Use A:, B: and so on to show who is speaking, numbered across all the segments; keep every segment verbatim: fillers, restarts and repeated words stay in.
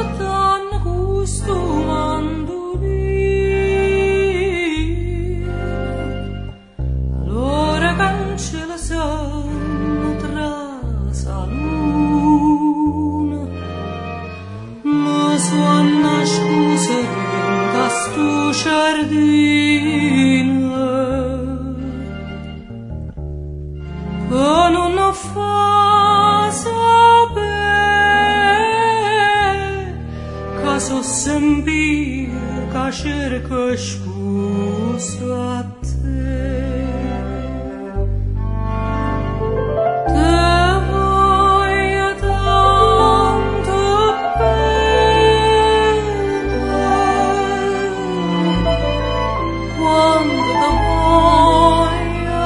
A: aspettando questo mandolino, allora cancella sonno tra sa luna, ma suona scusa in sto giardino, e non ho fa sapere che so sempre che cerco scusa a te. Te voglio tanto bene, quando te voglio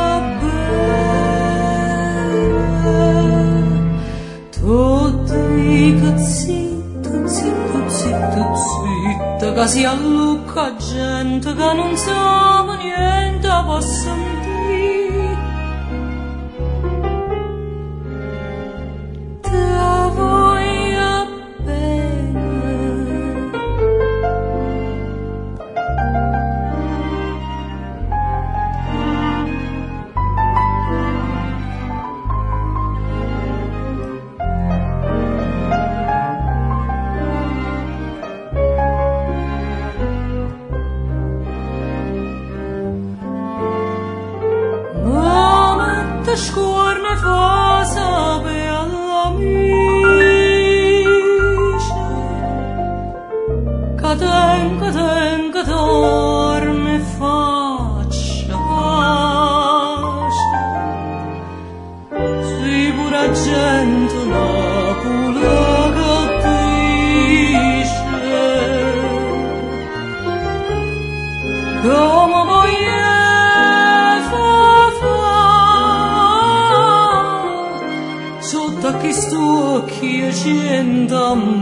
A: bene, tu dico zitto, zitto, zitto, zitto, che si allucca gente che non sa niente può sentire. Te voglio bene, scorne fa sapere all'amici che tengo, tengo, dorme faccia pace, si pure gente Napoli che dice come voglio sotto a questo occhio c'entra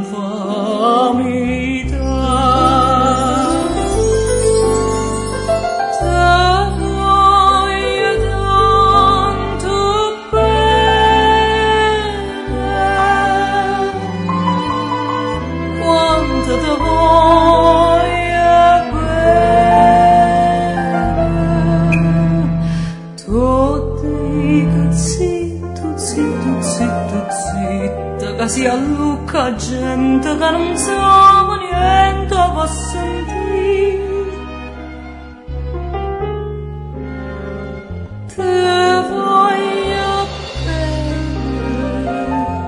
A: infamità. Te voglio tanto bene, quanto te voglio bene, tu dico zitto, zitto, zitto, zitto, che si allucca gente che non sa niente può sentire. Te voglio bene.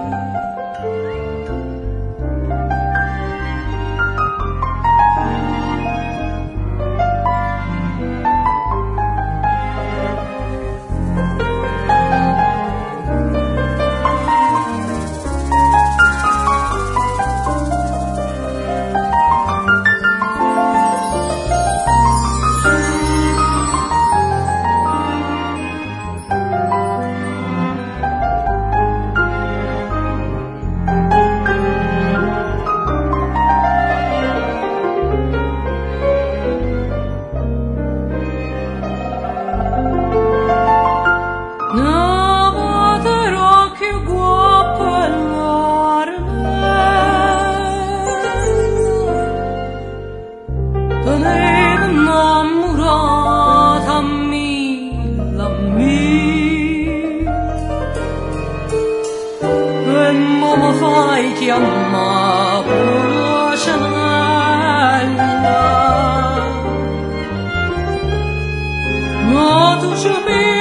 A: Tenevo innamorata mille, mille, e mo mi fai chiamare Pulcinella, ma tu ci